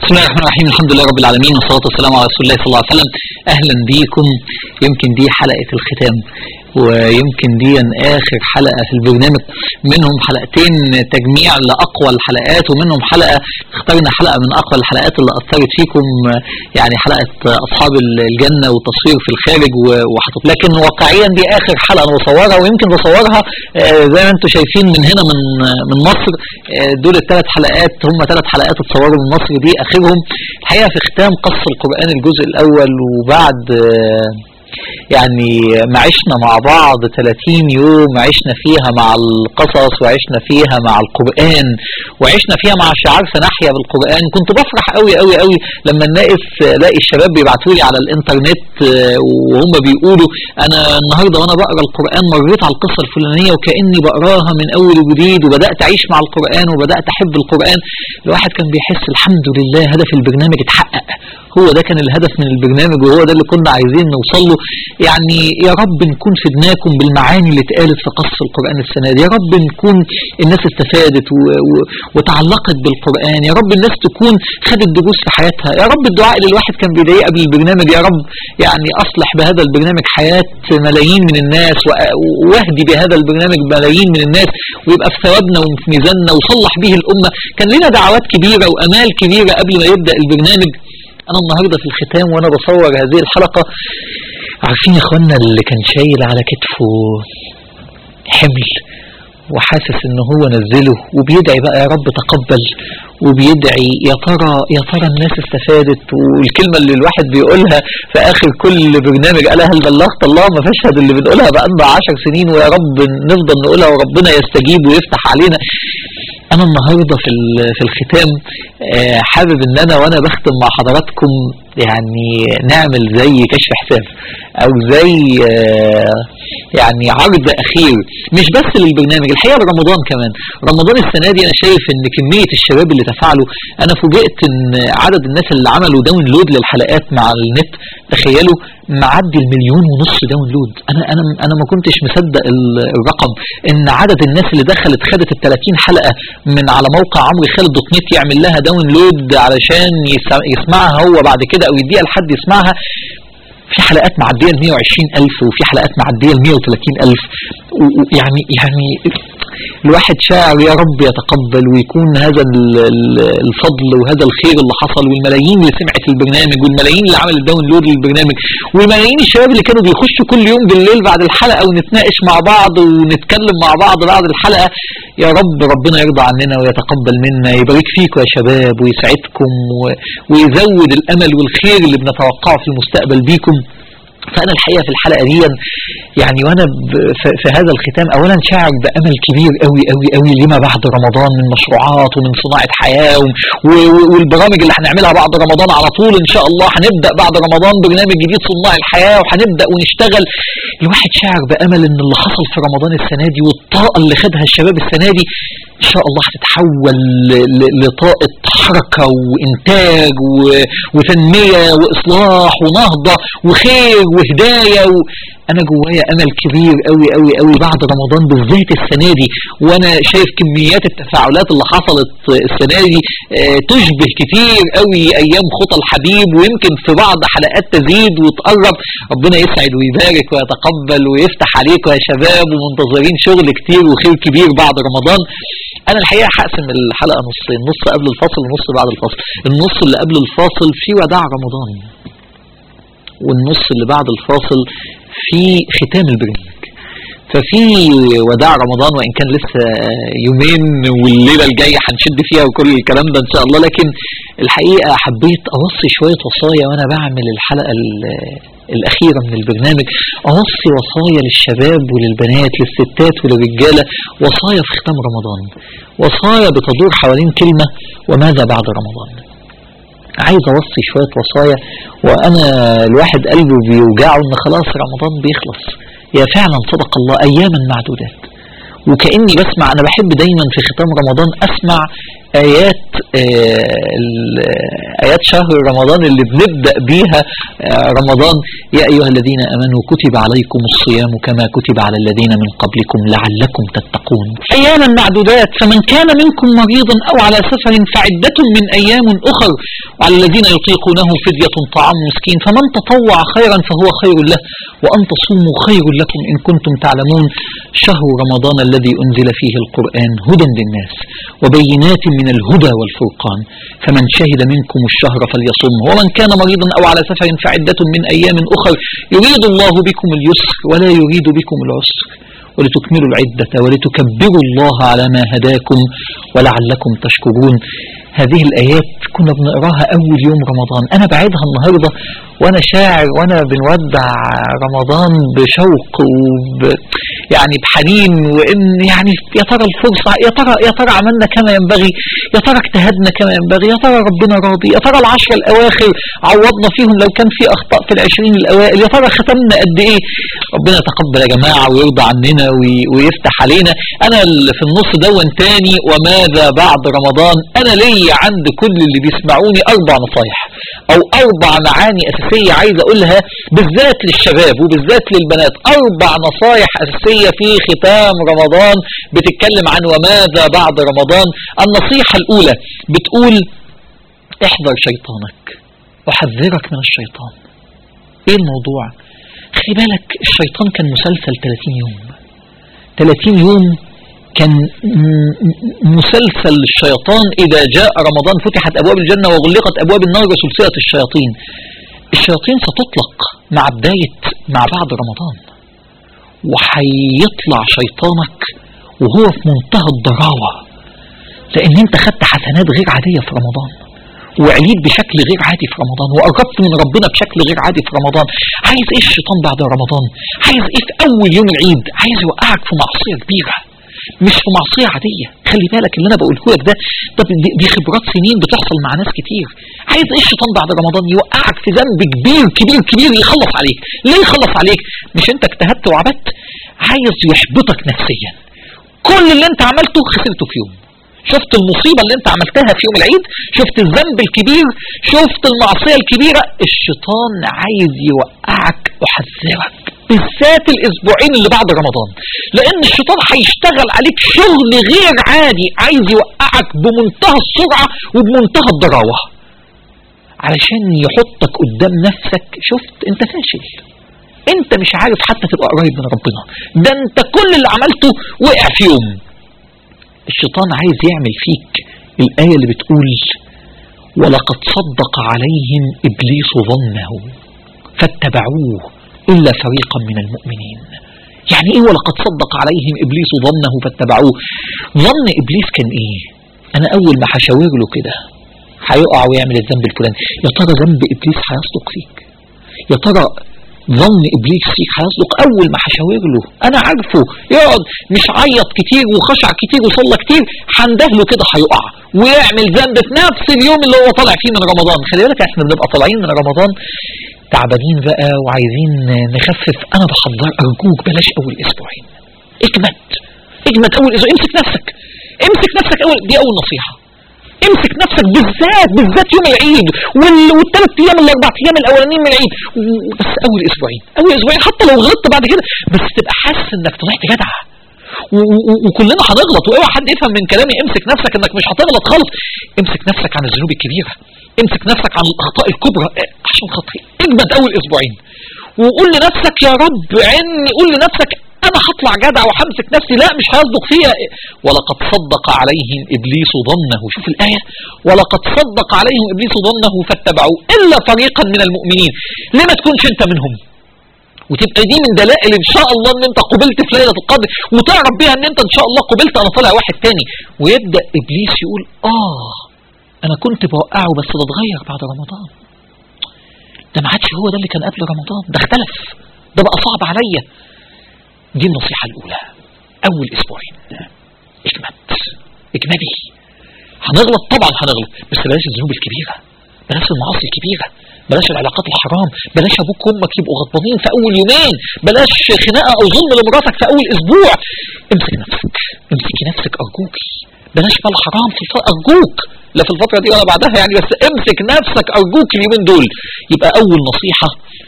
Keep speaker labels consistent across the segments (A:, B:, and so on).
A: بسم الله الرحمن الرحيم. الحمد لله رب العالمين، والصلاة والسلام على رسول الله صلى الله عليه وسلم. أهلا بيكم. يمكن دي حلقة الختام، ويمكن دي آخر حلقة في البرنامج. منهم حلقتين تجميع لأقوى الحلقات، ومنهم حلقة اخترنا حلقة من أقوى الحلقات اللي أثرت فيكم، يعني حلقة أصحاب الجنة والتصوير في الخارج وحطت. لكن واقعيا دي آخر حلقة أنا بصورها، ويمكن بصورها زي ما انتم شايفين من هنا من مصر. دول الثلاث حلقات، هم 3 حلقات اتصوروا من مصر، دي آخرهم. الحقيقة في ختام قص القرآن الجزء الأول، وبعد يعني ما عشنا مع بعض 30 يوم عشنا فيها مع القصص، وعشنا فيها مع القرآن، وعشنا فيها مع شعار سنحيا بالقرآن. كنت بفرح قوي قوي قوي لما الاقي الشباب بيبعتوا لي على الانترنت وهم بيقولوا انا النهارده وانا بقرا القرآن مريت على القصة الفلانية وكأني بقراها من اول وجديد، وبدأت اعيش مع القرآن وبدأت احب القرآن. الواحد كان بيحس الحمد لله هدف البرنامج اتحقق. هو ده كان الهدف من البرنامج، وهو ده اللي كنا عايزين نوصل له. يعني يا رب نكون فدناكم بالمعاني اللي اتقالت في قصص القرآن السنة دي. يا رب نكون الناس استفادت وتعلقت بالقرآن. يا رب الناس تكون خدت دروس في حياتها. يا رب الدعاء اللي الواحد كان بيدعيه قبل البرنامج، يا رب يعني أصلح بهذا البرنامج حياة ملايين من الناس، واهدي بهذا البرنامج ملايين من الناس، ويبقى في ثوابنا وفي ميزاننا، وصلح به الأمة. كان لنا دعوات كبيرة وأمال كبيرة قبل ما يبدأ البرنامج. أنا النهاردة في الختام وأنا بصور هذه الحلقة، عارفين يا إخوانا اللي كان شايل على كتفه حمل وحاسس إن هو نزله، وبيدعي بقى يا رب تقبل، وبيدعي يا ترى الناس استفادت. والكلمة اللي الواحد بيقولها في آخر كل برنامج، قال هل بلغت؟ اللهم فاشهد. اللي بنقولها بقى لنا 10 سنين، ويا رب نفضل نقولها وربنا يستجيب ويفتح علينا. أنا النهاردة في الختام حابب إن أنا وأنا بختم مع حضراتكم يعني نعمل زي كشف حساب، أو زي يعني عرض أخير، مش بس للبرنامج، الحقيقة لرمضان كمان. رمضان السنة دي أنا شايف إن كمية الشباب اللي تفاعلوا، أنا فوجئت إن عدد الناس اللي عملوا داونلود للحلقات مع النت، تخيلوا معدي 1.5 مليون داونلود. أنا ما كنتش مصدق الرقم، إن عدد الناس اللي دخلت خدت ال30 حلقة من على موقع عمرو خالد دوت نت يعمل لها داونلود علشان يسمعها هو بعد كده، أو يديها لحد يسمعها. في حلقات معدية 120,000، وفي حلقات معدية 130,000. يعني الواحد شاعر يا رب يتقبل، ويكون هذا الفضل وهذا الخير اللي حصل، والملايين اللي سمعت البرنامج، والملايين اللي عملت داونلود للبرنامج، والملايين الشباب اللي كانوا بيخشوا كل يوم بالليل بعد الحلقة ونتناقش مع بعض ونتكلم مع بعض بعد الحلقة. يا رب ربنا يرضى عننا ويتقبل منا، يبارك فيكم يا شباب ويسعدكم ويزود الأمل والخير اللي بنتوقعه في المستقبل بيكم. فأنا الحقيقة في الحلقة دي يعني وأنا في هذا الختام أولا شاعر بأمل كبير قوي قوي قوي لما بعد رمضان من مشروعات ومن صناعة حياة والبرامج اللي هنعملها بعد رمضان على طول إن شاء الله. هنبدأ بعد رمضان برنامج جديد صناع الحياة، وهنبدأ ونشتغل. الواحد شاعر بأمل إن اللي حصل في رمضان السنة دي والطاقة اللي خدها الشباب السنة دي إن شاء الله هتتحول لطاقة حركة وإنتاج وتنمية وإصلاح ونهضة وخير وهداية. أنا جوايا أمل كبير قوي قوي قوي بعد رمضان بالذات السنة دي، وأنا شايف كميات التفاعلات اللي حصلت السنة دي تشبه كتير قوي أيام خطى الحبيب، ويمكن في بعض حلقات تزيد وتقرب. ربنا يسعد ويبارك ويتقبل ويفتح عليكم يا شباب، ومنتظرين شغل كتير وخير كبير بعد رمضان. أنا الحقيقة هقسم الحلقة نصين، نص قبل الفاصل ونص بعد الفاصل. النص اللي قبل الفاصل في وداع رمضان، والنص اللي بعد الفاصل في ختام البرنامج. ففي وداع رمضان، وإن كان لسه يومين والليلة الجاية هنشد فيها وكل الكلام ده إن شاء الله، لكن الحقيقة حبيت أوصي شوية وصايا وأنا بعمل الحلقة الأخيرة من البرنامج. أوصي وصايا للشباب وللبنات، للستات وللرجالة، وصايا في ختام رمضان، وصايا بتدور حوالين كلمة: وماذا بعد رمضان. عايز أوصي شوية وصايا، وأنا الواحد قلبه بيوجعه إن خلاص رمضان بيخلص. يا فعلا صدق الله، أياما معدودات. وكأني بسمع، أنا بحب دايما في ختام رمضان أسمع آيات شهر رمضان اللي بنبدأ بيها رمضان. يا أيها الذين آمنوا كتب عليكم الصيام كما كتب على الذين من قبلكم لعلكم تتقون أياما معدودات، فمن كان منكم مريضا أو على سفر فعدة من أيام أخر، وعلى الذين يطيقونه فدية طعام مسكين، فمن تطوع خيرا فهو خير له، وأن تصوموا خير لكم إن كنتم تعلمون. شهر رمضان الذي أنزل فيه القرآن هدى للناس وبينات من الهدى والفرقان، فمن شهد منكم الشهر فليصم، ومن كان مريضا أو على سفر فعدة من أيام أخر، يريد الله بكم اليسر ولا يريد بكم العسر، ولتكملوا العدة ولتكبروا الله على ما هداكم ولعلكم تشكرون. هذه الآيات كنا بنقراها أول يوم رمضان، أنا بعيدها النهاردة وأنا شاعر وأنا بنودع رمضان بشوق يعني بحنين، وإن يعني يا ترى الفرصة، يا ترى عملنا كما ينبغي، يا ترى اجتهدنا كما ينبغي، يا ترى ربنا راضي، يا ترى العشر الأواخر عوضنا فيهم لو كان في أخطاء في العشرين الأوائل، يا ترى ختمنا قد إيه. ربنا يتقبل يا جماعة ويرضى عننا ويفتح علينا. أنا اللي في النص دون تاني وماذا بعد رمضان، أنا لي عند كل اللي بيسمعوني 4 نصايح أو 4 معاني أساسية عايز أقولها بالذات للشباب وبالذات للبنات. 4 نصايح أساسية في ختام رمضان بتتكلم عن وماذا بعد رمضان. النصيحة الأولى بتقول احذر شيطانك، أحذرك من الشيطان. إيه الموضوع؟ خلي بالك الشيطان كان مسلسل 30 يوم 30 يوم كان مسلسل الشيطان. إذا جاء رمضان فتحت أبواب الجنة وغلقت أبواب النار وسلسلة الشياطين. الشياطين ستطلق مع بعد رمضان، وحيطلع شيطانك وهو في منتهى الضراوة، لأن انت خدت حسنات غير عادية في رمضان، وعليت بشكل غير عادي في رمضان، وقربت من ربنا بشكل غير عادي في رمضان. عايز ايه الشيطان بعد رمضان؟ عايز ايه في أول يوم العيد؟ عايز يوقعك في معصية كبيرة، مش في معصية عادية. خلي بالك اللي انا بقوله لك ده دي خبرات سنين بتحصل مع ناس كتير. عايز ايه الشيطان بعد رمضان؟ يوقعك في ذنب كبير كبير كبير، يخلص عليك. ليه يخلص عليك؟ مش انت اجتهدت وعبدت؟ عايز يحبطك نفسيا. كل اللي انت عملته خسرته في يوم. شفت المصيبة اللي انت عملتها في يوم العيد، شفت الذنب الكبير، شفت المعصية الكبيرة. الشيطان عايز يوقعك. وحذرك بالذات الاسبوعين اللي بعد رمضان، لان الشيطان هيشتغل عليك شغل غير عادي، عايز يوقعك بمنتهى السرعة وبمنتهى الضراوة، علشان يحطك قدام نفسك. شفت انت فاشل، انت مش عارف حتى تبقى قريب من ربنا، ده انت كل اللي عملته وقع في يوم. الشيطان عايز يعمل فيك الآية اللي بتقول ولقد صدق عليهم إبليس ظنه فاتبعوه إلا فريقا من المؤمنين. يعني ايه ولقد صدق عليهم إبليس ظنه فاتبعوه؟ ظن إبليس كان ايه؟ انا اول ما هشاور له كده هيقع ويعمل الذنب الفلاني. يا ترى ذنب إبليس هيصدق فيك؟ يا ترى ظن إبليس فيك هيصدق؟ أول ما هشاور له أنا عارفه يقعد مش عيط كتير وخشع كتير وصلى كتير، هندهله كده هيقع ويعمل ذنب في نفس اليوم اللي هو طالع فيه من رمضان. خلي بالك احنا بنبقى طالعين من رمضان تعبانين بقى وعايزين نخفف. أنا بحضر أرجوك بلاش أول أسبوعين، اجمد أول أسبوع، امسك نفسك دي أول نصيحة. امسك نفسك بالذات يوم العيد والثلاث ايام ال4 ايام الاولانيين من العيد، بس اول اسبوعين حتى لو غلطت بعد كده بس تبقى حاسس انك طلعت جدع. وكلنا هنغلط، واوعى حد يفهم من كلامي امسك نفسك انك مش هتغلط خالص. امسك نفسك عن الذنوب الكبيره، امسك نفسك عن الاخطاء الكبرى عشان خاطري. اجمد اول اسبوعين وقول لنفسك يا رب عني، قول لنفسك انا هطلع جدع وهمسك نفسي، لا مش هيصدق فيها. ولقد صدق عليهم ابليس ظنه، شوف الايه، ولقد صدق عليهم ابليس ظنه فاتبعوا الا فريقا من المؤمنين. ليه ما تكونش انت منهم؟ وتبقى دي من دلائل ان شاء الله ان انت قبلت في ليله القدر، وتعرف بيها ان انت ان شاء الله قبلت، انا طالع واحد تاني. ويبدا ابليس يقول انا كنت بوقعه بس ده اتغير بعد رمضان، ده ما عادش هو ده اللي كان قبل رمضان، ده اختلف، ده بقى صعب عليا. دي النصيحة الأولى. أول أسبوعين اجمدي. هنغلط طبعا هنغلط، بس بلاش الذنوب الكبيرة، بلاش المعاصي الكبيرة، بلاش العلاقات الحرام، بلاش أبوك وأمك يبقوا غضبانين في أول يومين، بلاش خناقة أو ظلم لمراتك في أول أسبوع. امسكي نفسك أرجوك، بلاش مال حرام في أرجوك. لا في الفترة دي ولا بعدها يعني، بس امسك نفسك ارجوك اليومين دول. يبقى اول نصيحة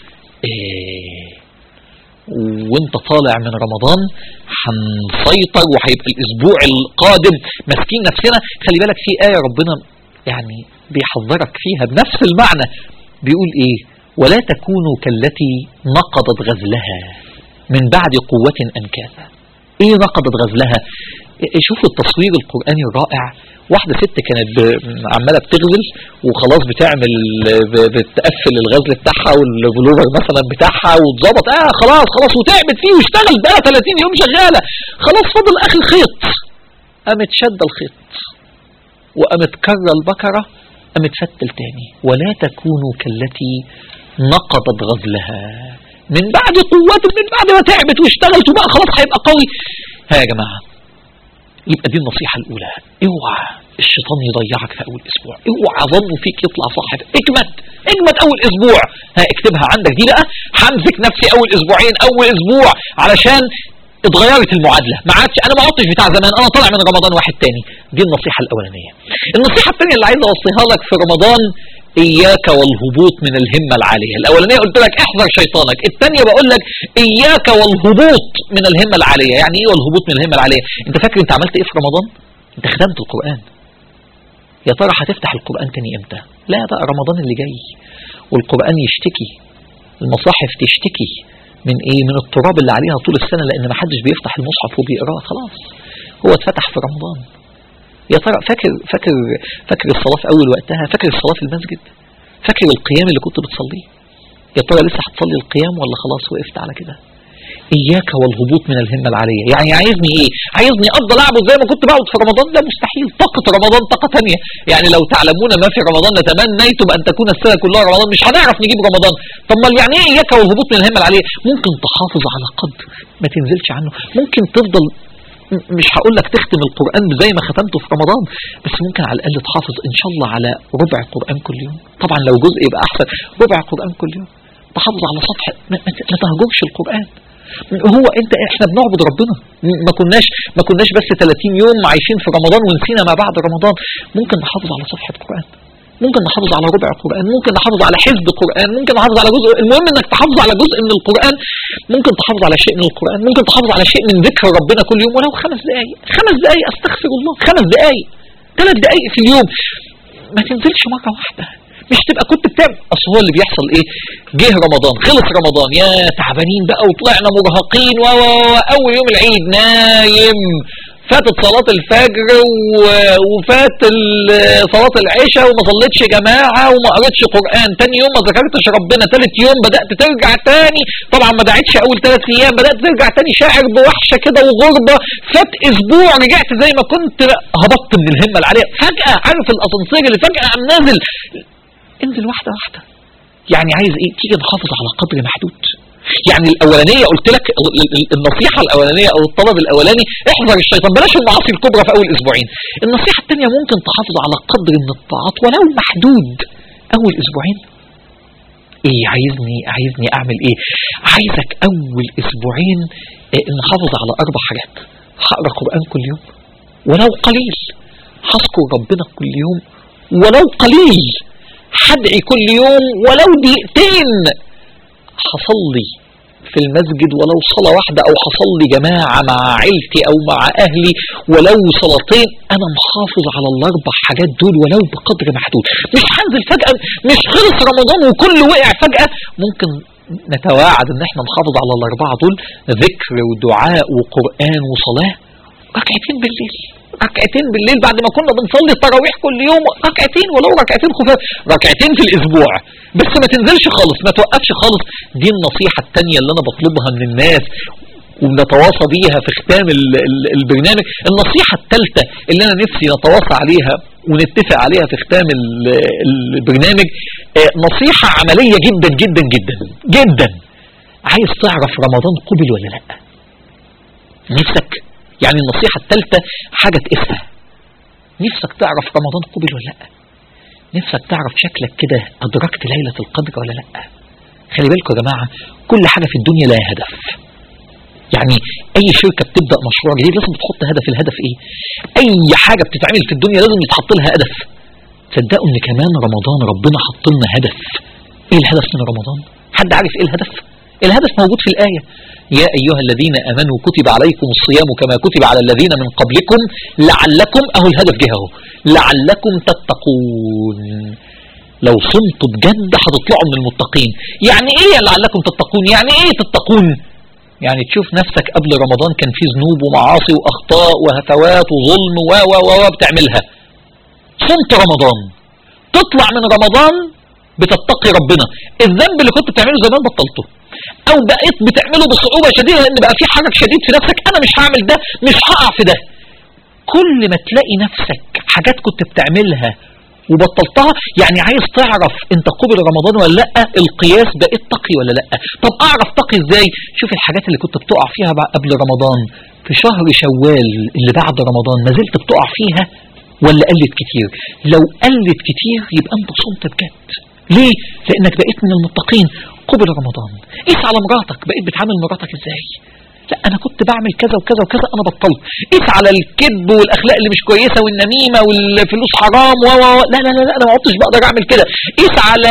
A: وانت طالع من رمضان هنسيطر وهيبقى الاسبوع القادم ماسكين نفسنا. خلي بالك في آية ربنا يعني بيحذرك فيها بنفس المعنى، بيقول ايه؟ ولا تكونوا كالتي نقضت غزلها من بعد قوة أنكاثا. ايه نقضت غزلها؟ شوفوا التصوير القرآني الرائع. واحدة ست كانت عمالة بتغزل وخلاص بتعمل بتقفل الغزل بتاعها والبلوفر مثلا بتاعها وتظبط خلاص وتعبت فيه واشتغل بقى 30 يوم شغالة، خلاص فضل اخر خيط، قامت شد الخيط وقامت كرر البكرة، قامت فتل تاني. ولا تكونوا كالتي نقضت غزلها من بعد قوة، من بعد ما تعبت واشتغلت وبقى خلاص هيبقى قوي. ها يا جماعة، يبقى دي النصيحة الأولى. اوعى الشيطان يضيعك في أول أسبوع، اوعى ظنه فيك يطلع صح. اجمد أول أسبوع، اكتبها عندك دي بقى. همسك نفسي أول أسبوعين، أول أسبوع علشان اتغيرت المعادلة، ما عادش انا ما عدتش بتاع زمان، انا طالع من رمضان واحد تاني. دي النصيحة الأولانية. النصيحة الثانية اللي عايز اوصيها لك في رمضان، إياك والهبوط من الهمة العالية. الأولانية قلت لك احذر شيطانك، الثانية بقول لك إياك والهبوط من الهمة العالية. يعني إيه والهبوط من الهمة العالية؟ أنت فاكر أنت عملت إيه في رمضان؟ أنت خدمت القرآن، يا ترى هتفتح القرآن تاني إمتى؟ لا بقى رمضان اللي جاي والقرآن يشتكي، المصاحف تشتكي من إيه؟ من التراب اللي عليها طول السنة، لأن ما حدش بيفتح المصحف وبيقراه. خلاص هو اتفتح في رمضان. يا ترى فاكر الصلاة في أول وقتها؟ فاكر الصلاة في المسجد؟ فاكر القيام اللي كنت بتصليه؟ يا ترى لسه هتصلي القيام ولا خلاص وقفت على كده؟ إياك والهبوط من الهمة العالية. يعني عايزني إيه؟ عايزني أفضل أعبد زي ما كنت بعبد في رمضان؟ ده مستحيل. طاقة رمضان طاقة تانية. يعني لو تعلمون ما في رمضان لتمنيتم أن تكون السنة كلها رمضان. مش هنعرف نجيب رمضان. طب ما يعني إيه إياك والهبوط من الهمة العالية؟ ممكن تحافظ على قدر ما تنزلش عنه، ممكن تفضل، مش هقول لك تختم القرآن زي ما ختمته في رمضان، بس ممكن على الأقل تحافظ إن شاء الله على ربع قرآن كل يوم. طبعا لو جزء يبقى أحسن، ربع قرآن كل يوم. تحافظ على صفحة، ما تهجرش القرآن. هو احنا بنعبد ربنا، ما كناش بس 30 يوم عايشين في رمضان ونسينا ما بعد رمضان. ممكن نحافظ على صفحة قرآن، ممكن نحافظ على ربع قرآن، ممكن نحافظ على حزب قرآن، ممكن نحافظ على جزء. المهم انك تحافظ على جزء من القرآن. ممكن تحافظ على شيء من القرآن، ممكن تحافظ على شيء من ذكر ربنا كل يوم، ولو 5 دقائق، 5 دقائق استغفر الله، 5 دقائق، 3 دقائق في اليوم. ما تنزلش مرة واحدة. مش تبقى كنت بتعمل. اصل هو اللي بيحصل ايه؟ جه رمضان، خلص رمضان، يا تعبانين بقى وطلعنا مرهقين اول يوم العيد نايم، فاتت صلاة الفجر وفات صلاة العشاء وما صليتش جماعة وما قريتش قرآن، تاني يوم ما ذكرتش ربنا، تالت يوم بدأت ترجع تاني، طبعا ما دعيتش اول 3 ايام، بدأت ترجع تاني شاعر بوحشة كده وغربة، فات اسبوع رجعت زي ما كنت، هبطت من الهمة العالية. فجأة عارف الاسانسير اللي فجأة قام نازل، انزل واحدة واحدة. يعني عايز ايه؟ تيجي نحافظ على قدر محدود. يعني الاولانية قلت لك النصيحة الاولانية او الطلب الاولاني احذر الشيطان، بلاش المعاصي الكبرى في اول اسبوعين. النصيحة الثانية ممكن تحافظ على قدر من الطاعات ولو محدود اول اسبوعين. ايه عايزني اعمل ايه؟ عايزك اول اسبوعين نحافظ على 4 حاجات. هقرا قرآن كل يوم ولو قليل، هذكر ربنا كل يوم ولو قليل، هدعي كل يوم ولو دقيقتين، هصلي في المسجد ولو صلاة واحدة، او هصلي جماعة مع عيلتي او مع اهلي ولو صلاتين. انا محافظ على ال4 حاجات دول ولو بقدر محدود. مش هنزل فجأة، مش خلص رمضان وكل وقع فجأة. ممكن نتواعد ان احنا نحافظ على ال4 دول، ذكر ودعاء وقرآن وصلاة. ركعتين بالليل بعد ما كنا بنصلي التراويح كل يوم، ركعتين ولو ركعتين خفاف، ركعتين في الاسبوع، بس ما تنزلش خالص، ما توقفش خالص. دي النصيحة الثانية اللي انا بطلبها من الناس ونتواصى بيها في ختام البرنامج. النصيحة الثالثة اللي انا نفسي نتواصى عليها ونتفق عليها في ختام البرنامج، نصيحة عملية جدا جدا جدا جدا. عايز تعرف رمضان قبل ولا لا؟ نفسك يعني النصيحة الثالثة حاجة تقيسها. نفسك تعرف رمضان قبل ولا لا؟ نفسك تعرف شكلك كده أدركت ليلة القدر ولا لا؟ خلي بالكم يا جماعة، كل حاجة في الدنيا لها هدف. يعني أي شركة بتبدأ مشروع جديد لازم تحط هدف. الهدف إيه؟ أي حاجة بتتعمل في الدنيا لازم يتحط لها هدف. تصدقوا ان كمان رمضان ربنا حط لنا هدف. ايه الهدف من رمضان؟ حد عارف ايه الهدف؟ الهدف موجود في الآية: يا أيها الذين آمنوا كتب عليكم الصيام كما كتب على الذين من قبلكم لعلكم، أهو الهدف جه اهو، لعلكم تتقون. لو صمتوا بجد هتطلعوا من المتقين. يعني ايه لعلكم تتقون؟ يعني ايه تتقون؟ يعني تشوف نفسك قبل رمضان كان في ذنوب ومعاصي واخطاء وهفوات وظلم و بتعملها. صمت رمضان، تطلع من رمضان بتتقي ربنا، الذنب اللي كنت بتعمله زمان بطلته، او بقيت بتعمله بصعوبة شديدة لان بقى في حرج شديد في نفسك، انا مش هعمل ده، مش هقع في ده. كل ما تلاقي نفسك حاجات كنت بتعملها وبطلتها، يعني عايز تعرف انت قبل رمضان ولا لا، القياس بقيت تقي ولا لا. طب اعرف تقي ازاي؟ شوف الحاجات اللي كنت بتقع فيها قبل رمضان في شهر شوال اللي بعد رمضان ما زلت بتقع فيها ولا قلت كتير؟ لو قلت كتير يبقى انت صمت بجد. ليه؟ لانك بقيت من المتقين قبل رمضان. قيس على مراتك، بقيت بتعامل مراتك ازاي؟ لا انا كنت بعمل كذا وكذا وكذا انا بطلت. قيس على الكذب والاخلاق اللي مش كويسه والنميمه والفلوس حرام لا لا لا انا ما عدتش بقدر اعمل كده. قيس على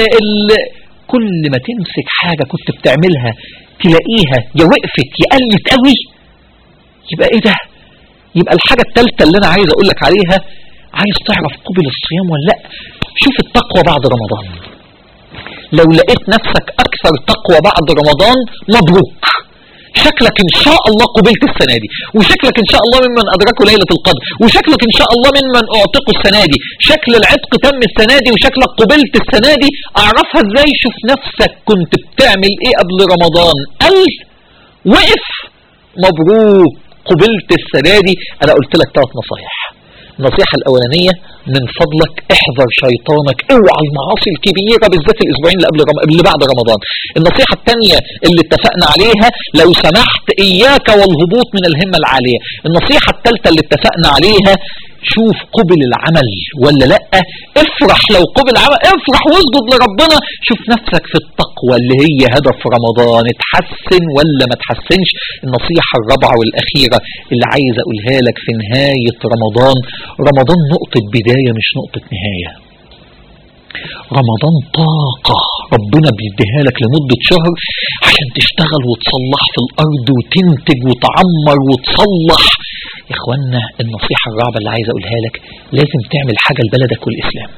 A: كل ما تمسك حاجه كنت بتعملها تلاقيها يا وقفت يا قلت قوي، يبقى ايه ده؟ يبقى الحاجه الثالثه اللي انا عايز اقول لك عليها، عايز تعرف قبل الصيام ولا لا، شوف التقوى بعد رمضان. لو لقيت نفسك اكثر تقوى بعد رمضان مبروك، شكلك ان شاء الله قبلت السنة دي، وشكلك ان شاء الله ممن ادركوا ليلة القدر، وشكلك ان شاء الله ممن اعتقوا السنة دي، شكل العتق تم السنة دي، وشكلك قبلت السنة دي. اعرفها ازاي؟ شوف نفسك كنت بتعمل ايه قبل رمضان، قل وقف مبروك قبلت السنة دي. انا قلت لك 3 نصايح. النصيحة الاولانية، من فضلك احذر شيطانك، اوعى المعاصي الكبيرة بالذات الاسبوعين اللي بعد رمضان. النصيحة الثانية اللي اتفقنا عليها، لو سمحت اياك والهبوط من الهمة العالية. النصيحة الثالثة اللي اتفقنا عليها، شوف قبل العمل ولا لا، افرح لو قبل العمل، افرح واسجد لربنا. شوف نفسك في التقوى اللي هي هدف رمضان، اتحسن ولا ما تحسنش. النصيحة الرابعة والاخيرة اللي عايز اقولها لك في نهاية رمضان، رمضان نقطة بداية مش نقطة نهاية. رمضان طاقة ربنا بيديها لك لمدة شهر عشان تشتغل وتصلح في الارض وتنتج وتعمر وتصلح. يا اخوانا النصيحة الرابعة اللي عايز اقولها لك، لازم تعمل حاجة لبلدك والاسلام.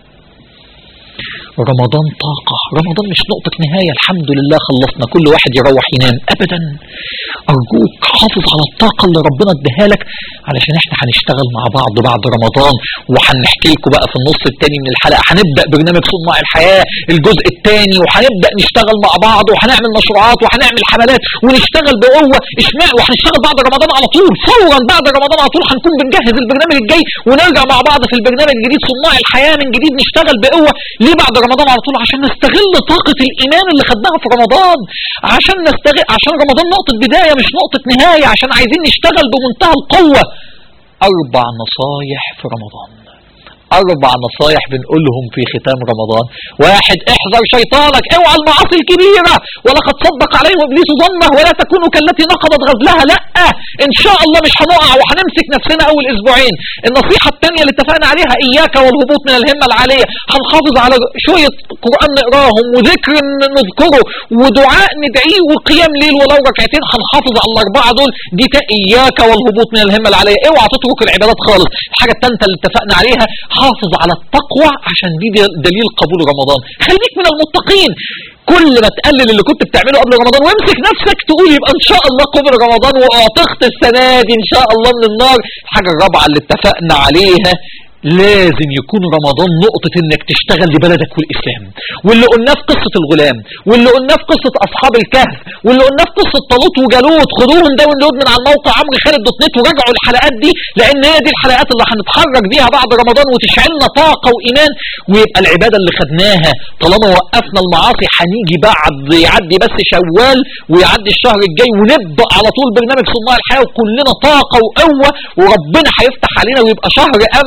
A: رمضان طاقة، رمضان مش نقطة نهاية الحمد لله خلصنا كل واحد يروح ينام، ابدا. ارجوك حافظ على الطاقة اللي ربنا اديها لك، علشان احنا هنشتغل مع بعض بعد رمضان، وهنحكي لكم بقى في النص الثاني من الحلقة هنبدأ برنامج صناع الحياة الجزء الثاني، وهنبدأ نشتغل مع بعض وهنعمل مشروعات وهنعمل حملات ونشتغل بقوة. وهنشتغل بعد رمضان على طول، فورا بعد رمضان على طول هنكون بنجهز البرنامج الجاي، ونرجع مع بعض في البرنامج الجديد صناع الحياة من جديد، نشتغل بقوة. ليه بعد رمضان على طول؟ عشان نستغل طاقة الإيمان اللي خدناها في رمضان، عشان رمضان نقطة بداية مش نقطة نهاية، عشان عايزين نشتغل بمنتهى القوة. 4 نصايح في رمضان، 4 نصايح بنقولهم في ختام رمضان. 1، احذر شيطانك، اوعى المعاصي الكبيرة، ولقد صدق عليهم ابليس ظنه ولا تكونوا كالتي نقضت غزلها. لا ان شاء الله مش هنقع وهنمسك نفسنا اول اسبوعين. النصيحة الثانية اللي اتفقنا عليها، اياك والهبوط من الهمة العالية. هنحافظ على شوية قرآن نقراهم، وذكر نذكره، ودعاء ندعيه، وقيام ليل ولو ركعتين. هنحافظ على ال4 دول. دي اياك والهبوط من الهمة العالية، اوعى تترك العبادات خالص. الحاجة الثالثة اللي اتفقنا عليها، حافظ على التقوى عشان دي دليل قبول رمضان. خليك من المتقين، كل ما تقلل اللي كنت بتعمله قبل رمضان وامسك نفسك تقول يبقى ان شاء الله قبل رمضان واعتقت السنة دي ان شاء الله من النار. الحاجة الرابعة اللي اتفقنا عليها، لازم يكون رمضان نقطة انك تشتغل لبلدك والاسلام. واللي قلناه في قصة الغلام، واللي قلناه في قصة اصحاب الكهف، واللي قلناه في قصة طالوت وجالوت، خدوهم داونلود من على الموقع عمرو خالد .net وراجعوا الحلقات دي، لان هي دي الحلقات اللي هنتحرك بيها بعد رمضان وتشعلنا طاقة وايمان. ويبقى العبادة اللي خدناها طالما وقفنا المعاصي، هنيجي بعد يعدي بس شوال ويعدي الشهر الجاي ونبدأ على طول برنامج صناع الحياة وكلنا طاقة وقوة، وربنا هيفتح علينا ويبقى شهر امل ان شاء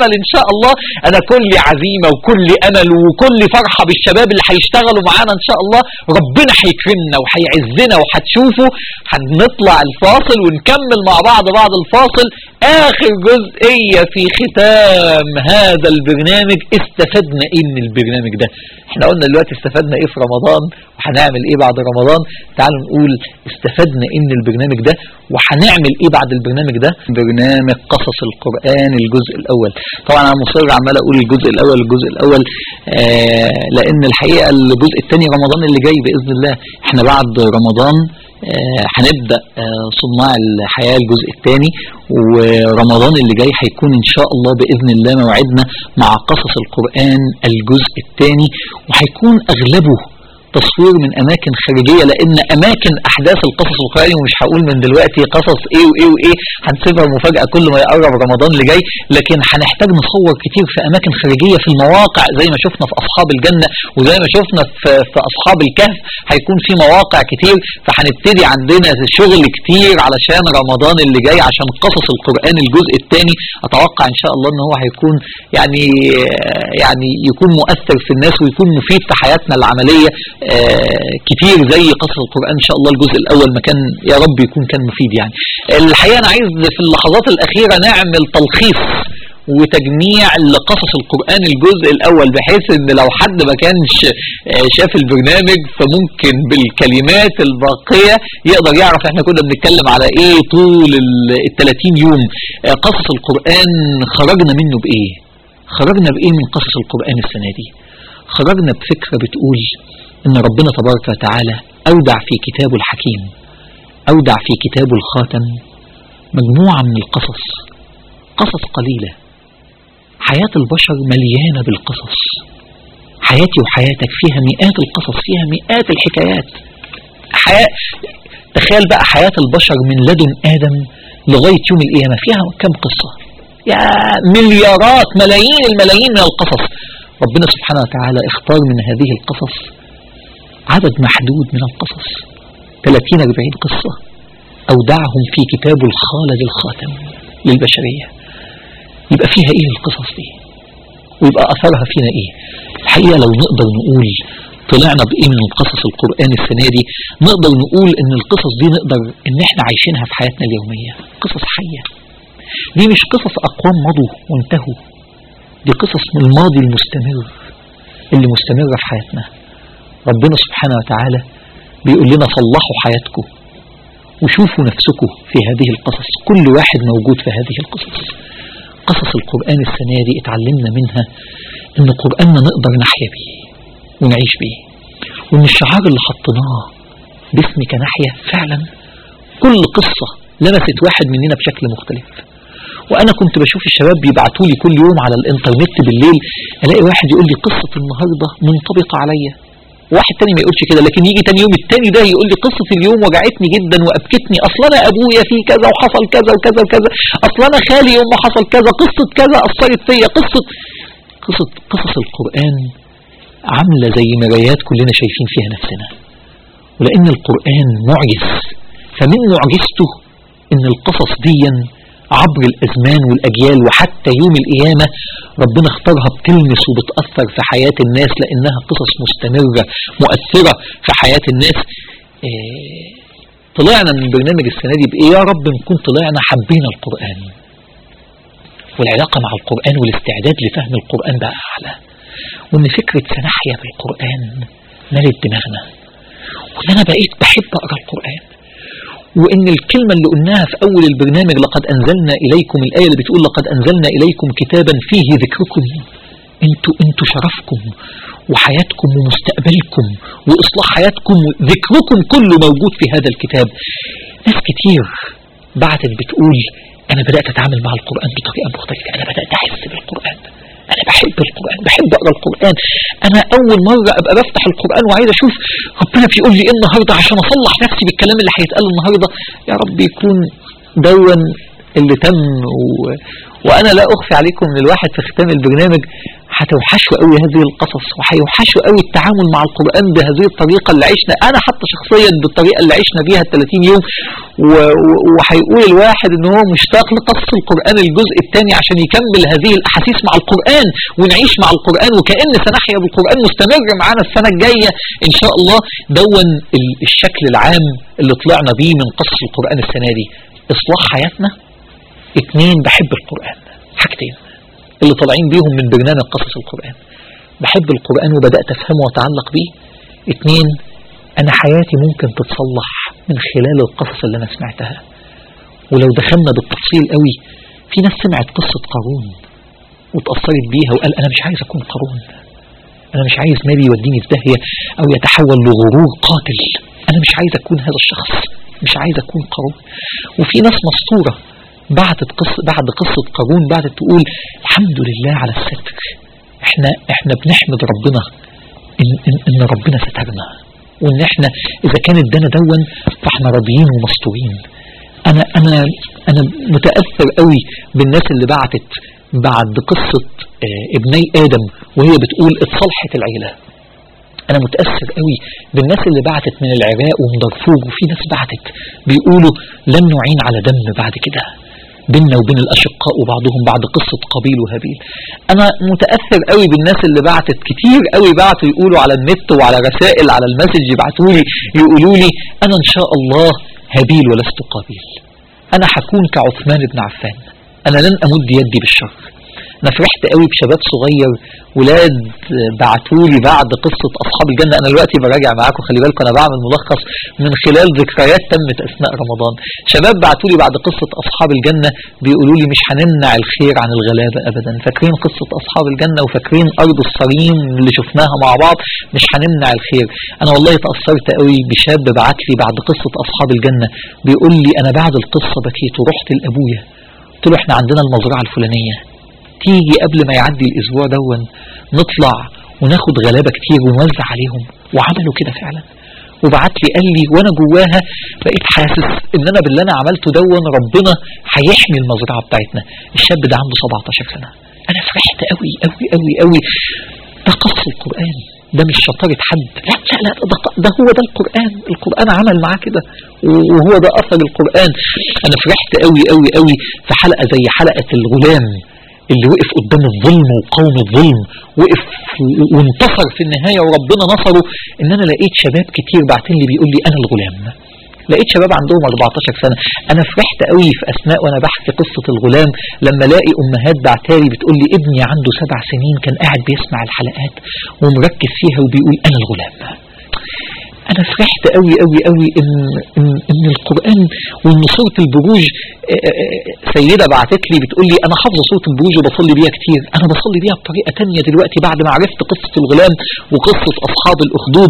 A: شاء الله انا كل عزيمة وكل امل وكل فرحة بالشباب اللي هيشتغلوا معانا ان شاء الله. ربنا هيكرمنا وهيعزنا وهتشوفوا. هنطلع الفاصل ونكمل مع بعض بعد الفاصل اخر جزئية في ختام هذا البرنامج. استفدنا ايه من البرنامج ده؟ احنا قلنا دلوقتي استفدنا ايه في رمضان وهنعمل ايه بعد رمضان. تعالوا نقول استفدنا ايه من البرنامج ده وهنعمل ايه بعد البرنامج ده. برنامج قصص القرآن الجزء الاول. طبعا انا مصر عمال اقول الجزء الاول لان الحقيقة الجزء الثاني رمضان اللي جاي باذن الله. احنا بعد رمضان هنبدأ صناع الحياة الجزء الثاني، ورمضان اللي جاي هيكون ان شاء الله بإذن الله موعدنا مع قصص القرآن الجزء الثاني، وهيكون اغلبه تصوير من اماكن خارجية، لان اماكن احداث القصص القرآني ومش هقول من دلوقتي قصص ايه وايه وايه، هنسيبها مفاجأة كل ما يقرب رمضان اللي جاي. لكن هنحتاج نصور كتير في اماكن خارجية في المواقع زي ما شفنا في اصحاب الجنة وزي ما شفنا في اصحاب الكهف. هيكون في مواقع كتير، فهنبتدي عندنا شغل كتير علشان رمضان اللي جاي عشان قصص القرآن الجزء الثاني. اتوقع ان شاء الله ان هو هيكون يعني يكون مؤثر في الناس ويكون مفيد في حياتنا العملية كتير زي قصص القرآن ان شاء الله الجزء الاول ما كان. يا رب يكون كان مفيد. يعني الحقيقة انا عايز في اللحظات الاخيرة نعمل تلخيص وتجميع لقصص القرآن الجزء الاول، بحيث ان لو حد ما كانش شاف البرنامج فممكن بالكلمات الباقية يقدر يعرف احنا كنا بنتكلم على ايه طول ال30 يوم. قصص القرآن خرجنا منه بايه؟ خرجنا بايه من قصص القرآن السنة دي؟ خرجنا بفكرة بتقول ان ربنا تبارك وتعالى اودع في كتابه الحكيم، اودع في كتابه الخاتم مجموعة من القصص، قصص قليلة. حياة البشر مليانة بالقصص، حياتي وحياتك فيها مئات القصص، فيها مئات الحكايات. تخيل بقى حياة البشر من لدن آدم لغاية يوم القيامة فيها كم قصة؟ يا مليارات ملايين الملايين من القصص. ربنا سبحانه وتعالى اختار من هذه القصص عدد محدود من القصص، 30-40 قصة أودعهم في كتابه الخالد الخاتم للبشرية. يبقى فيها ايه القصص دي؟ ويبقى أثرها فينا ايه؟ الحقيقة لو نقدر نقول طلعنا بايه من قصص القرآن السنة دي، نقدر نقول ان القصص دي نقدر ان احنا عايشينها في حياتنا اليومية. قصص حية، دي مش قصص أقوام مضوا وانتهوا، دي قصص من الماضي المستمر اللي مستمرة في حياتنا. ربنا سبحانه وتعالى بيقول لنا صلحوا حياتكم وشوفوا نفسكم في هذه القصص، كل واحد موجود في هذه القصص. قصص القرآن السنة دي اتعلمنا منها ان قرآننا نقدر نحيا بيه ونعيش بيه، وان الشعار اللي حطناه باسمك نحيا فعلا كل قصة لمست واحد مننا بشكل مختلف. وانا كنت بشوف الشباب بيبعتوا لي كل يوم على الانترنت بالليل، الاقي واحد يقول لي قصة النهاردة منطبقة عليا، واحد تاني ما يقولش كده، لكن يجي تاني يوم التاني ده يقول لي قصة اليوم وجعتني جدا وابكتني، اصلا انا ابويا فيه كذا وحصل كذا وكذا وكذا، اصلا انا خالي يوم ما حصل كذا، قصة كذا اثرت فيا. قصص القرآن عاملة زي مرايات كلنا شايفين فيها نفسنا، ولان القرآن معجز فمن معجزته ان القصص دي عبر الأزمان والأجيال وحتى يوم القيامة ربنا اختارها بتلمس وبتأثر في حياة الناس، لأنها قصص مستمرة مؤثرة في حياة الناس. طلعنا من برنامج السنة دي بإيه؟ يا رب نكون طلعنا حبينا القرآن والعلاقة مع القرآن والاستعداد لفهم القرآن بقى أعلى، وإن فكرة سنحيا بالقرآن ملت دماغنا، وإن أنا بقيت بحب أقرأ القرآن، وإن الكلمة اللي قلناها في أول البرنامج لقد أنزلنا إليكم، الآية اللي بتقول لقد أنزلنا إليكم كتابا فيه ذكركم، انتوا شرفكم وحياتكم ومستقبلكم وإصلاح حياتكم، ذكركم كله موجود في هذا الكتاب. ناس كتير بعتت بتقول أنا بدأت أتعامل مع القرآن بطريقة مختلفة، أنا بدأت أحس بالقرآن، أنا بحب القرآن، بحب أقرأ القرآن، أنا أول مرة أبقى بفتح القرآن وعايز أشوف ربنا بيقول لي إيه النهاردة عشان أصلح نفسي بالكلام اللي هيتقال النهاردة. يا رب يكون دون اللي تم. وأنا لا أخفي عليكم من الواحد في ختام البرنامج هتوحشوا قوي هذه القصص، وهيوحشوا قوي التعامل مع القرآن بهذه الطريقة اللي عشنا، انا حتى شخصيا بالطريقة اللي عشنا بيها ال30 يوم. وهيقول الواحد ان هو مشتاق لقصص القرآن الجزء الثاني عشان يكمل هذه الاحاسيس مع القرآن ونعيش مع القرآن، وكأن سنحيا بالقرآن مستمر معانا السنة الجاية ان شاء الله. دون الشكل العام اللي طلعنا بيه من قصص القرآن السنة دي. اصلاح حياتنا. 2 بحب القرآن. حاجتين اللي طالعين بيهم من برنامج قصص القرآن: بحب القرآن وبدأت أفهمه وأتعلق بيه. 2 أنا حياتي ممكن تتصلح من خلال القصص اللي أنا سمعتها. ولو دخلنا بالتفصيل قوي، في ناس سمعت قصة قارون وتأثرت بيها وقال أنا مش عايز أكون قارون، أنا مش عايز نبي يوديني في داهية أو يتحول لغرور قاتل، أنا مش عايز أكون هذا الشخص، مش عايز أكون قارون. وفي ناس مسطورة بعد قصة قارون بعدت تقول الحمد لله على الستر، احنا بنحمد ربنا ان ربنا سترنا، وان احنا اذا كان ادانا دون فاحنا راضيين ومستورين. انا متأثر قوي بالناس اللي بعتت بعد قصة ابني آدم وهي بتقول اتصلحت العيلة. انا متأثر قوي بالناس اللي بعتت من العراق ومن دارفور، وفي ناس بعتت بيقولوا لن نعين على دم بعد كده بيننا وبين الأشقاء وبعضهم بعد قصة قابيل وهابيل. أنا متأثر قوي بالناس اللي بعتت كتير قوي، بعتوا يقولوا على النت وعلى رسائل على المسج، يبعتوا لي يقولوا لي أنا إن شاء الله هابيل ولست قابيل، أنا هكون كعثمان بن عفان، أنا لن أمد يدي بالشر. أنا فرحت قوي بشباب صغير ولاد بعتولي بعد قصة أصحاب الجنة. أنا دلوقتي براجع معاكم، خلي بالكم أنا بعمل ملخص من خلال ذكريات تمت أثناء رمضان. شباب بعتولي بعد قصة أصحاب الجنة بيقولوا لي مش هنمنع الخير عن الغلابة أبدا، فاكرين قصة أصحاب الجنة وفاكرين أرض الصريم اللي شفناها مع بعض، مش هنمنع الخير. أنا والله تأثرت قوي بشاب بعتلي بعد قصة أصحاب الجنة بيقول لي أنا بعد القصة بكيت ورحت لأبويا قلت له احنا عندنا المزرعة الفلانية، تيجي قبل ما يعدي الاسبوع دون نطلع وناخد غلابة كتير ونوزع عليهم. وعملوا كده فعلا، وبعت لي قال لي وانا جواها بقيت حاسس ان انا باللي انا عملته دون ربنا هيحمي المزرعة بتاعتنا. الشاب ده عنده 17 سنة. انا فرحت قوي قوي قوي قوي. ده قصص القرآن، ده مش شطارة حد، لا لا لا، ده هو ده القرآن عمل معاه كده، وهو ده اثر القرآن. انا فرحت قوي قوي قوي في حلقة زي حلقة الغلام اللي وقف قدام الظلم وقوم الظلم، وقف وانتصر في النهاية وربنا نصره. ان انا لقيت شباب كتير بعتين لي بيقول لي انا الغلام، لقيت شباب عندهم 14 سنة. انا فرحت قوي في اثناء وانا بحكي قصة الغلام لما لاقي امهات بعتالي بتقول لي ابني عنده 7 سنين كان قاعد بيسمع الحلقات ومركز فيها وبيقول انا الغلام. انا فرحت قوي قوي قوي ان القرآن، وان سورة البروج سيدة بعتت لي بتقول لي انا حافظة سورة البروج وبصلي بيها كتير، انا بصلي بيها بطريقة تانية دلوقتي بعد ما عرفت قصة الغلام وقصة اصحاب الاخدود.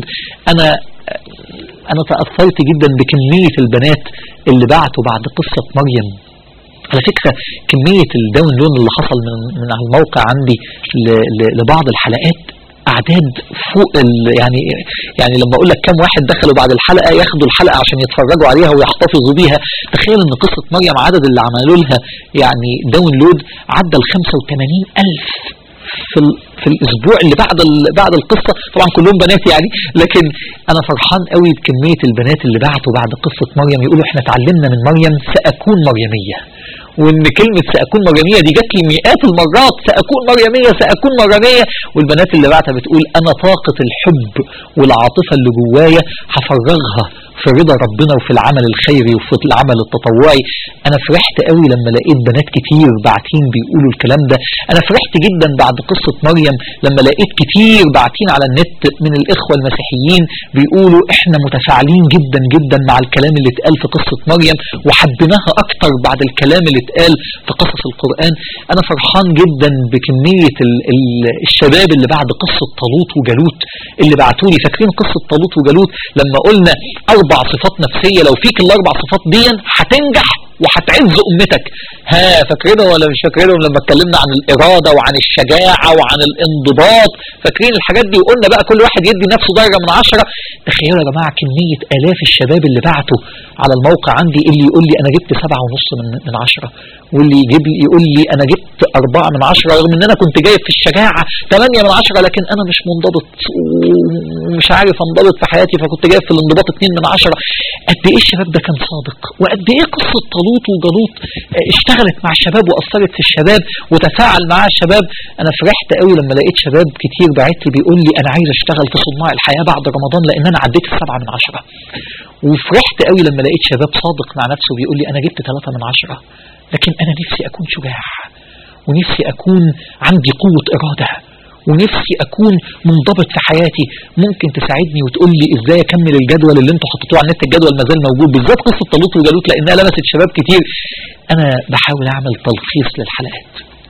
A: انا تأثرت جدا بكمية البنات اللي بعتوا بعد قصة مريم. على فكرة كمية الداونلود اللي حصل من على الموقع عندي لبعض الحلقات اعداد فوق يعني لما اقول لك كم واحد دخلوا بعد الحلقة ياخدوا الحلقة عشان يتفرجوا عليها ويحتفظوا بيها. تخيل ان قصة مريم عدد اللي عملوا لها يعني داونلود عدى ال 85,000 في الاسبوع اللي بعد القصة. طبعا كلهم بنات يعني، لكن انا فرحان قوي بكمية البنات اللي بعتوا بعد قصة مريم يقولوا احنا اتعلمنا من مريم سأكون مريمية، وان كلمة سأكون مريمية دي جات لي مئات المرات، سأكون مريمية سأكون مريمية. والبنات اللي بعتها بتقول انا طاقة الحب والعاطفة اللي جوايا هفرغها في رضا ربنا وفي العمل الخيري وفي العمل التطوعي. انا فرحت قوي لما لقيت بنات كتير باعتين بيقولوا الكلام ده. انا فرحت جدا بعد قصة مريم لما لقيت كتير باعتين على النت من الاخوة المسيحيين بيقولوا احنا متفاعلين جدا جدا مع الكلام اللي اتقال في قصة مريم وحبيناها اكتر بعد الكلام اللي اتقال في قصص القرآن. انا فرحان جدا بكمية الشباب اللي بعد قصة طالوت وجالوت اللي بعتولي. فاكرين قصة طالوت وجالوت لما قلنا 4 صفات نفسية، لو فيك ال4 صفات دي هتنجح وهتعز امتك. ها فاكرينهم ولا مش فاكرينهم لما اتكلمنا عن الاراده وعن الشجاعه وعن الانضباط؟ فاكرين الحاجات دي؟ وقلنا بقى كل واحد يدي نفسه درجه من 10. تخيلوا يا جماعه كميه الاف الشباب اللي بعتوا على الموقع عندي، اللي يقول لي انا جبت 7.5 من 10، واللي يقول لي انا جبت 4 من 10، رغم ان انا كنت جايب في الشجاعه 8 من 10، لكن انا مش منضبط ومش عارف انضبط في حياتي، فكنت جايب في الانضباط 2 من 10. قد ايه الشباب ده كان صادق، وقد ايه قصه طالوت وجالوت اشتغلت مع الشباب واثرت في الشباب وتفاعل مع الشباب. انا فرحت قوي لما لقيت شباب كتير بعت لي بيقول لي انا عايز اشتغل في صناع الحياه بعد رمضان لان انا عديت 7 من 10. وفرحت قوي لما لقيت شباب صادق مع نفسه بيقول لي انا جبت 3 من 10، لكن انا نفسي اكون شجاع، ونفسي اكون عندي قوه اراده، ونفسي اكون منضبط في حياتي. ممكن تساعدني وتقول لي ازاي اكمل الجدول اللي انتوا حطيتوه على النت؟ الجدول ما زال موجود، بالذات قصه طالوت وجالوت لانها لمست شباب كتير. انا بحاول اعمل تلخيص للحلقات،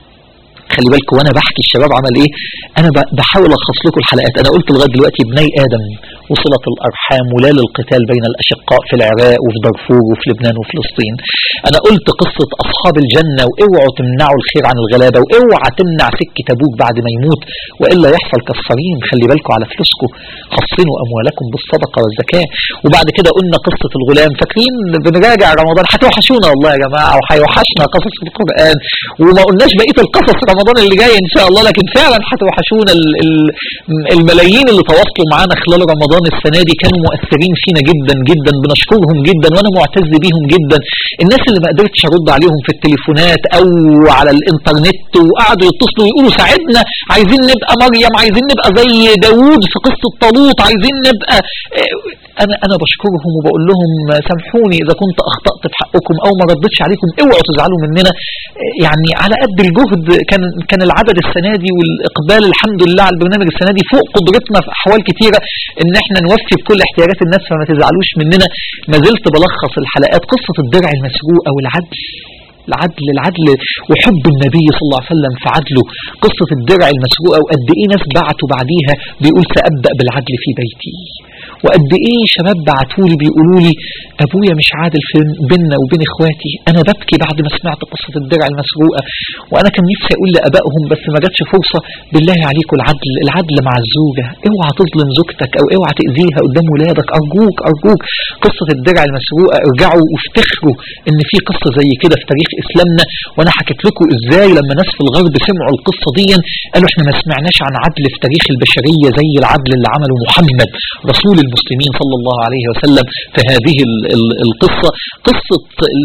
A: خلي بالكم وانا بحكي الشباب عمل ايه، انا بحاول الخص لكم الحلقات. انا قلت لغايه دلوقتي بني ادم وصله الارحام ولا للقتال بين الاشقاء في العراق وفي دارفور وفي لبنان وفلسطين. انا قلت قصه اصحاب الجنه واوعوا تمنعوا الخير عن الغلابه، واوعى تمنع سكه ابوك بعد ما يموت والا يحصل كالصريم، خلي بالكم على فلوسكم، حصنوا اموالكم بالصدقه والزكاه. وبعد كده قلنا قصه الغلام، فاكرين بنراجع رمضان، هتوحشونا والله يا جماعه وهيوحشنا قصص القران، وما قلناش بقيه القصص رمضان اللي جاي ان شاء الله، لكن فعلا هتوحشونا. الملايين اللي تواصلوا معانا خلال رمضان السنه دي كانوا مؤثرين فينا جدا جدا، بنشكرهم جدا وانا معتز بيهم جدا. الناس اللي ما قدرتش ارد عليهم في التليفونات او على الانترنت وقعدوا يتصلوا ويقولوا ساعدنا، عايزين نبقى مريم، عايزين نبقى زي داوود في قصه طالوت، عايزين نبقى، انا بشكرهم وبقول لهم سامحوني اذا كنت اخطأت في حقكم او ما ردتش عليكم، اوعوا تزعلوا مننا. يعني على قد الجهد كان العدد السنه دي والاقبال الحمد لله على البرنامج السنه دي فوق قدرتنا في احوال كتيره ان احنا نوفي بكل احتياجات الناس، فما تزعلوش مننا. ما زلت بلخص الحلقات، قصه الدرع المسروقه والعدل، العدل وحب النبي صلى الله عليه وسلم في عدله، قصة الدرع المسروقة، وقد ايه ناس بعتوا بعديها بيقول سأبدأ بالعدل في بيتي، وقد ايه شباب بعتوا لي بيقولوا لي ابويا مش عادل في بيننا وبين اخواتي، انا ببكي بعد ما سمعت قصة الدرع المسروقة، وانا كان نفسي اقول لابائهم بس ما جاتش فرصة. بالله عليكم العدل مع الزوجة، اوعى تظلم زوجتك او اوعى تأذيها قدام ولادك، ارجوك قصة الدرع المسروقة ارجعوا وافتخروا ان في قصة زي كده في تاريخ اسلامنا. وانا حكيت لكم ازاي لما ناس في الغرب سمعوا القصة دي قالوا احنا ما سمعناش عن عدل في تاريخ البشرية زي العدل اللي عمله محمد رسول المسلمين صلى الله عليه وسلم في هذه القصة، قصة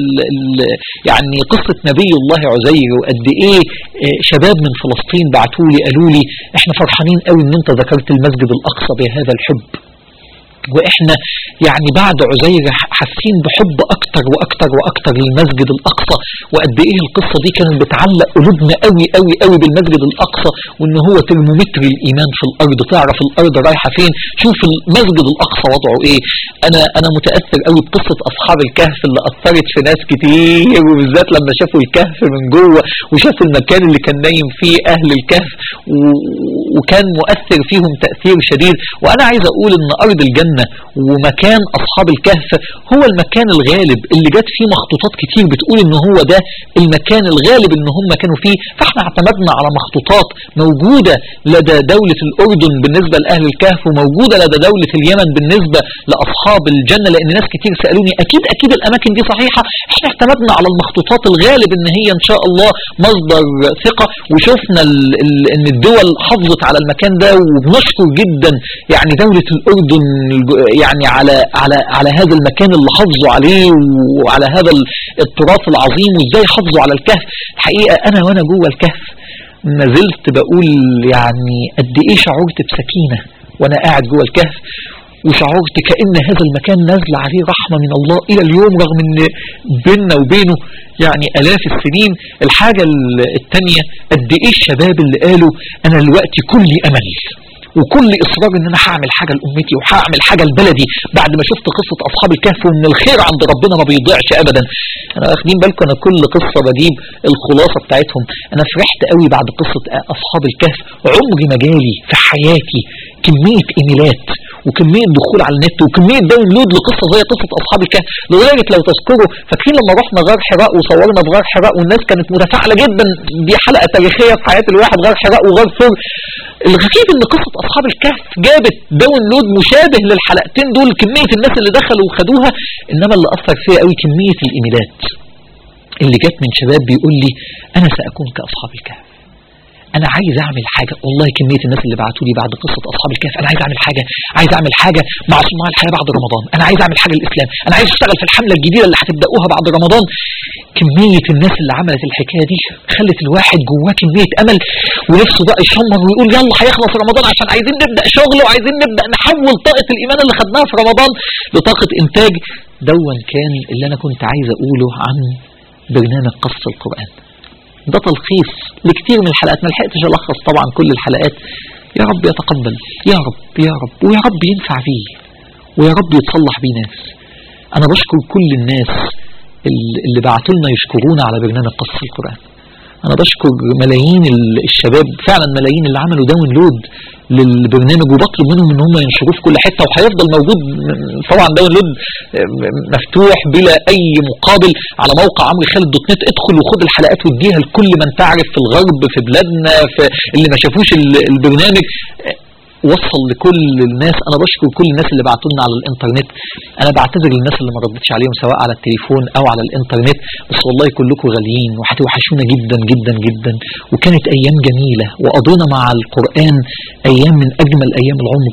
A: يعني قصة نبي الله عزير. وقد ايه شباب من فلسطين بعتوا لي قالوا لي احنا فرحانين قوي ان انت ذكرت المسجد الاقصى بهذا الحب، واحنا يعني بعد عزير حاسين بحب اكتر واكتر واكتر للمسجد الاقصى، وقد ايه القصه دي كانت بتعلق قلوبنا قوي قوي قوي بالمسجد الاقصى، وان هو ترمومتر الايمان في الارض، تعرف الارض رايحه فين، شوف المسجد الاقصى وضعه ايه. انا متاثر قوي بقصه اصحاب الكهف اللي اثرت في ناس كتير، وبالذات لما شافوا الكهف من جوه وشافوا المكان اللي كان نايم فيه اهل الكهف، وكان مؤثر فيهم تاثير شديد. وانا عايز اقول ان ارض الجنه ومكان اصحاب الكهف هو المكان الغالب اللي جت فيه مخطوطات كتير بتقول ان هو ده المكان الغالب ان هم كانوا فيه. فاحنا اعتمدنا على مخطوطات موجودة لدى دولة الاردن بالنسبة لاهل الكهف، وموجودة لدى دولة اليمن بالنسبة لاصحاب الجنة، لان ناس كتير سألوني اكيد الاماكن دي صحيحة. احنا اعتمدنا على المخطوطات الغالب ان هي ان شاء الله مصدر ثقة، وشفنا ان الدول حافظت على المكان ده، وبنشكر جدا يعني دولة الاردن يعني على هذا المكان اللي حافظوا عليه وعلى هذا التراث العظيم، وازاي حافظوا على الكهف. الحقيقة انا وانا جوه الكهف ما زلت بقول يعني قد ايه شعرت بسكينة وانا قاعد جوه الكهف، وشعرت كأن هذا المكان نازل عليه رحمة من الله الى اليوم، رغم ان بيننا وبينه يعني الاف السنين. الحاجة التانية قد ايه الشباب اللي قالوا انا دلوقتي كل امل وكل اصرار ان انا هعمل حاجه لامتي وهعمل حاجه لبلدي بعد ما شفت قصه اصحاب الكهف، وان الخير عند ربنا ما بيضيعش ابدا. انا واخدين بالكم انا كل قصه بجيب الخلاصه بتاعتهم. انا فرحت قوي بعد قصه اصحاب الكهف، عمري ما جالي في حياتي كميه ايميلات وكميه دخول على النت وكميه داونلود لقصه زي قصه اصحاب الكهف، لدرجه لو تذكروا فاكرين لما رحنا غار حراء وصورنا في غار حراء والناس كانت متفاعله جدا، دي حلقه تاريخيه في حياه الواحد، غار حراء وغار ثور. الغريب ان قصه اصحاب الكهف جابت داونلود مشابه للحلقتين دول، كميه الناس اللي دخلوا وخدوها. انما اللي اثر فيا قوي كميه الايميلات اللي جت من شباب بيقول لي انا ساكون كاصحاب الكهف، انا عايز اعمل حاجه. والله كميه الناس اللي بعتوا لي بعد قصه اصحاب الكهف انا عايز اعمل حاجه، عايز اعمل حاجه مع صناع الحياه بعد رمضان، انا عايز اعمل حاجه للاسلام، انا عايز اشتغل في الحمله الجديده اللي هتبداوها بعد رمضان. كميه الناس اللي عملت الحكايه دي خلت الواحد جواه كميه امل ونفسه بقى يشمر ويقول يلا هيخلص رمضان عشان عايزين نبدا شغل وعايزين نبدا نحول طاقه الايمان اللي خدناها في رمضان لطاقه انتاج. دون كان اللي انا كنت عايز اقوله عن برنامج قص القرآن. ده تلخيص لكتير من الحلقات، ما لحقتش الخص طبعا كل الحلقات. يا رب يتقبل، يا رب يا رب، ويا رب ينفع بيه، ويا رب يتصلح بيه ناس. انا بشكر كل الناس اللي بعتوا لنا يشكرونا على برنامج قص القرآن. انا بشكر ملايين الشباب، فعلا ملايين اللي عملوا داونلود للبرنامج، وبطلب منهم ان هم ينشروه في كل حته، وهيفضل موجود طبعا داونلود مفتوح بلا اي مقابل على موقع عمرو خالد .net. ادخل وخد الحلقات واديها لكل من تعرف في الغرب، في بلادنا، في اللي ما شافوش البرنامج، وصل لكل الناس. انا بشكر كل الناس اللي بعتوا لنا على الانترنت. انا بعتذر للناس اللي ما ردتش عليهم سواء على التليفون او على الانترنت، بس والله كلكم غاليين وهتوحشونا جدا جدا جدا. وكانت ايام جميله وقضينا مع القرآن ايام من اجمل ايام العمر.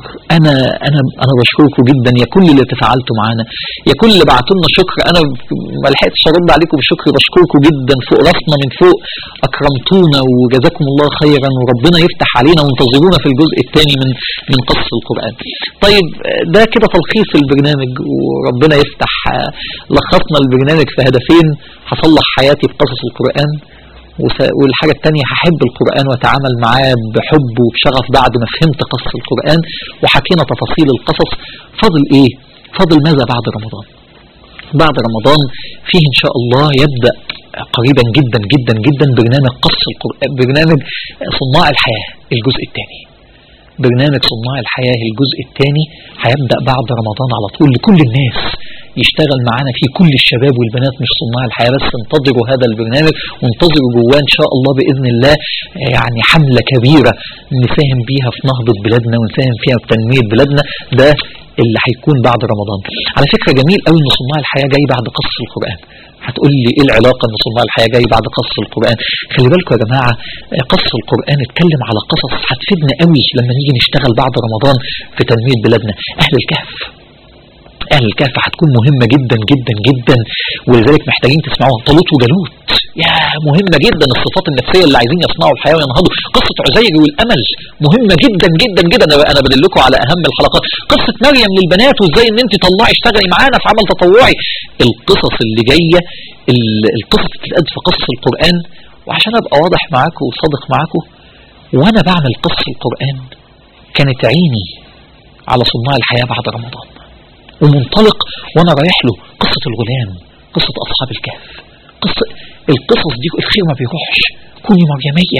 A: انا بشكركم جدا يا كل اللي تفاعلتوا معانا، يا كل اللي بعتوا لنا شكر. انا ما لحقتش ارد عليكم بشكر، بشكركم جدا فوق راسنا من فوق، اكرمتونا وجزاكم الله خيرا، وربنا يفتح علينا وانتظرونا في الجزء الثاني من قص القرآن. طيب ده كده تلخيص البرنامج، وربنا يفتح. لخصنا البرنامج في هدفين: هصلح حياتي بقصص القرآن، والحاجة الثانية هحب القرآن واتعامل معاه بحب وبشغف بعد ما فهمت قص القرآن، وحكينا تفاصيل القصص. فاضل ايه؟ فاضل ماذا بعد رمضان؟ بعد رمضان فيه ان شاء الله يبدأ قريبا جدا جدا جدا برنامج قص القرآن، برنامج صناع الحياة الجزء الثاني. برنامج صناع الحياة الجزء الثاني هيبدأ بعد رمضان على طول، لكل الناس يشتغل معانا فيه، كل الشباب والبنات مش صناع الحياة بس. انتظروا هذا البرنامج وانتظروا جواه ان شاء الله بإذن الله يعني حملة كبيرة نساهم بيها في نهضة بلادنا ونساهم فيها في تنمية بلادنا. ده اللي هيكون بعد رمضان. على فكرة جميل قوي ان صناع الحياة جاي بعد قص القرآن. هتقول لي ايه العلاقة ان صناع الحياة جاي بعد قص القرآن؟ خلي بالكم يا جماعة، قص القرآن اتكلم على قصص هتفيدنا قوي لما نيجي نشتغل بعد رمضان في تنمية بلادنا. اهل الكهف، اهل الكهف هتكون مهمة جدا جدا جدا، ولذلك محتاجين تسمعوها. طالوت وجالوت يا مهمة جدا، الصفات النفسية اللي عايزين يصنعوا الحياة وينهضوا. قصة عزير والأمل مهمة جدا جدا جدا، أنا بدلكم على أهم الحلقات. قصة مريم للبنات وإزاي إن أنت طلعي اشتغلي معانا في عمل تطوعي. القصص اللي جاية، القصص بتتقد في قصص القرآن. وعشان أبقى واضح معاكم وصادق معاكم، وأنا بعمل قصة القرآن كانت عيني على صناع الحياة بعد رمضان، ومنطلق وأنا رايح له قصة الغلام، قصة أصحاب الكهف. القصص دي الخير ما بيروحش. كوني مريمية،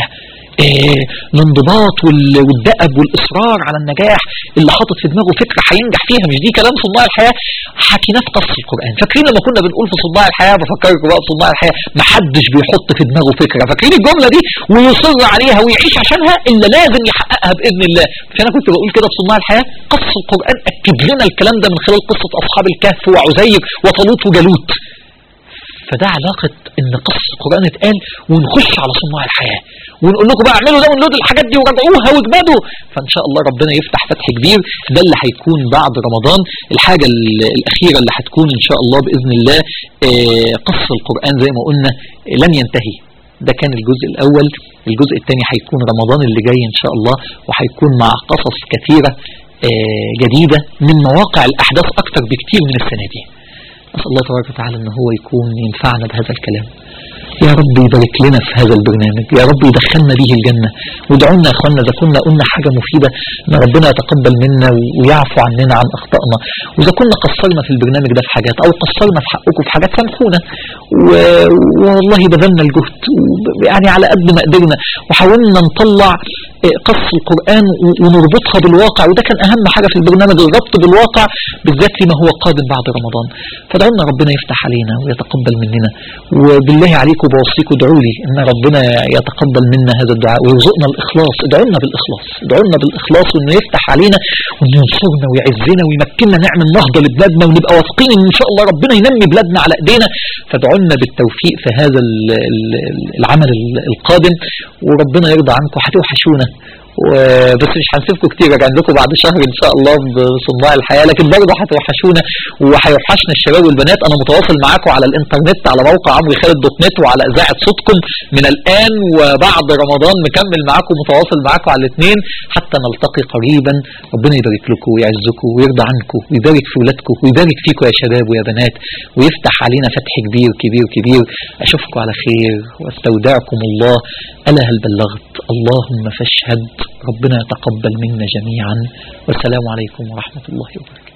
A: الانضباط والدأب والإصرار على النجاح، اللي حاطط في دماغه فكرة هينجح فيها. مش دي كلام صناع الحياة؟ حكيناه في قصة القرآن. فاكرين لما كنا بنقول في صناع الحياة، بفكركم بقى في صناع الحياة، محدش بيحط في دماغه فكرة، فاكرين الجملة دي، ويصر عليها ويعيش عشانها إلا لازم يحققها بإذن الله. فأنا كنت بقول كده في صناع الحياة. قصة القرآن أكد لنا الكلام ده من خلال قصة أصحاب الكهف وعزير وطالوت وجالوت. فده علاقة ان قصص القرآن اتقال ونخش على صناع الحياة ونقول لكم بقى اعملوا ده ونلود الحاجات دي وراجعوها واجمدوا. فان شاء الله ربنا يفتح فتح كبير. ده اللي هيكون بعد رمضان. الحاجة الاخيرة اللي هتكون ان شاء الله باذن الله قصة القرآن زي ما قلنا لن ينتهي. ده كان الجزء الاول. الجزء الثاني هيكون رمضان اللي جاي ان شاء الله، وهيكون مع قصص كثيرة جديدة من مواقع الاحداث اكتر بكتير من السنة دي. أسأل الله تبارك وتعالى أن هو يكون ينفعنا بهذا الكلام. يا رب يبارك لنا في هذا البرنامج، يا رب يدخلنا به الجنة. وادعونا يا اخوانا إذا كنا قلنا حاجة مفيدة ان ربنا يتقبل منا ويعفو عننا عن أخطائنا، وإذا كنا قصرنا في البرنامج ده في حاجات أو قصرنا في حقكم في حاجات سامحونا. والله بذلنا الجهد يعني على قد ما قدرنا، وحاولنا نطلع قص القرآن ونربطها بالواقع، وده كان أهم حاجة في البرنامج، الربط بالواقع بالذات فيما هو قادم بعد رمضان. فدعونا ربنا يفتح علينا ويتقبل مننا، وبالله عليكم بوصيكم ادعوا لي ان ربنا يتقبل منا هذا الدعاء ويرزقنا الإخلاص. ادعونا بالإخلاص، ادعونا بالإخلاص، وانه يفتح علينا وانه ينصرنا ويعزنا ويمكننا نعمل نهضة لبلادنا، ونبقى واثقين ان شاء الله ربنا ينمي بلادنا على ايدينا. فادعونا بالتوفيق في هذا العمل القادم، وربنا يرضى عنكم. هتوحشونا بس مش هنسيبكم كتير، راجعين لكم بعد شهر ان شاء الله بصناع الحياه، لكن برضه هتوحشونا وهيوحشنا الشباب والبنات. انا متواصل معاكم على الانترنت على موقع عمروخالد.net وعلى اذاعه صوتكم من الان، وبعد رمضان مكمل معاكم متواصل معاكم على الاثنين حتى نلتقي قريبا. ربنا يبارك لكم ويعزكم ويرضى عنكم ويبارك في ولادكم ويبارك فيكم يا شباب ويا بنات، ويفتح علينا فتح كبير كبير كبير. اشوفكم على خير واستودعكم الله. الا هل بلغت؟ اللهم فاشهد. ربنا يتقبل منا جميعا، والسلام عليكم ورحمة الله وبركاته.